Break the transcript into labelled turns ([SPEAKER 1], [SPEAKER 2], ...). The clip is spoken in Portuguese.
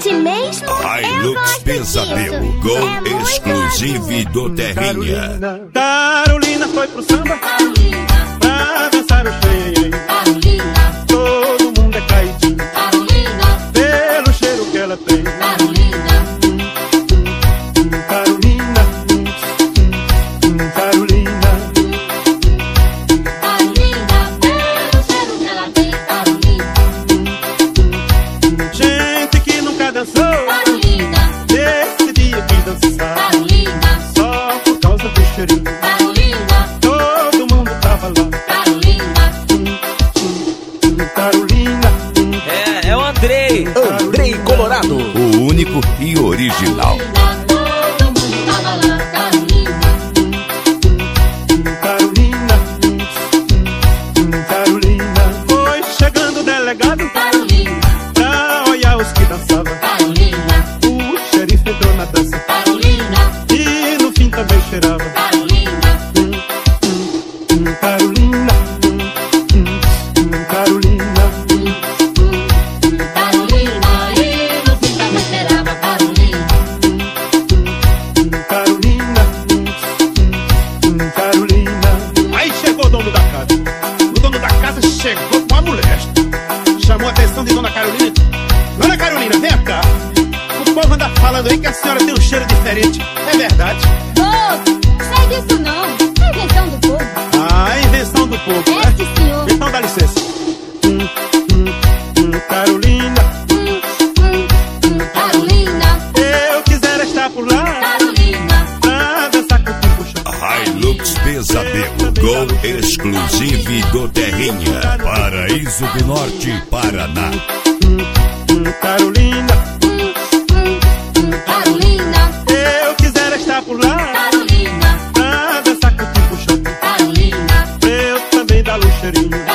[SPEAKER 1] Gente mesmo?
[SPEAKER 2] Hilux Pesadelo, Gol exclusivo do Terrinha.
[SPEAKER 3] Carolina foi pro samba,
[SPEAKER 4] Carolina,
[SPEAKER 3] pra dançar o cheio.
[SPEAKER 4] Carolina,
[SPEAKER 3] Todo mundo é caidinho,
[SPEAKER 4] Carolina,
[SPEAKER 3] pelo cheiro que ela tem.
[SPEAKER 4] Carolina,
[SPEAKER 3] Carolina, Carolina,
[SPEAKER 4] Carolina, pelo cheiro que ela tem. Carolina,
[SPEAKER 3] gente que nunca dançou,
[SPEAKER 4] Carolina,
[SPEAKER 3] nesse dia quis dançar,
[SPEAKER 4] Carolina,
[SPEAKER 3] só por causa do cheirinho.
[SPEAKER 4] Carolina,
[SPEAKER 3] Todo mundo tava lá.
[SPEAKER 4] Carolina,
[SPEAKER 3] Carolina,
[SPEAKER 5] É o Andrei Colorado.
[SPEAKER 2] O único e original.
[SPEAKER 4] todo mundo tava lá. Carolina,
[SPEAKER 3] Carolina, Carolina. Foi chegando o delegado
[SPEAKER 4] Carolina,
[SPEAKER 3] pra olhar os que dançavam.
[SPEAKER 4] Carolina,
[SPEAKER 3] O xerife entrou na dança
[SPEAKER 4] Carolina,
[SPEAKER 3] e no fim também cheirava.
[SPEAKER 4] Carolina,
[SPEAKER 3] Carolina, Carolina,
[SPEAKER 4] Carolina, e no fim também cheirava. Carolina,
[SPEAKER 3] Carolina, Carolina. Aí chegou o dono da casa. O dono da casa chegou com a mulher. Chamou a atenção de Dona Carolina. Dona Carolina, vem cá. O povo anda falando aí que a senhora tem um cheiro diferente. É verdade?
[SPEAKER 1] Sei disso não. É invenção do povo.
[SPEAKER 3] Ah, invenção do povo,
[SPEAKER 1] É,
[SPEAKER 3] né?
[SPEAKER 1] sim, senhor.
[SPEAKER 3] Então dá licença. Carolina,
[SPEAKER 4] Carolina,
[SPEAKER 3] eu quisera estar por lá
[SPEAKER 4] Carolina,
[SPEAKER 3] pra dançar com o tempo chão.
[SPEAKER 2] Hilux Pesadelo, Gol exclusivo do Terrinha. Paraíso do Norte, Paraná.
[SPEAKER 3] Carolina,
[SPEAKER 4] Carolina,
[SPEAKER 3] eu quisera estar por lá
[SPEAKER 4] Carolina,
[SPEAKER 3] pra dançar com o tempo chão.
[SPEAKER 4] Carolina,
[SPEAKER 3] Eu também dar luxeirinho.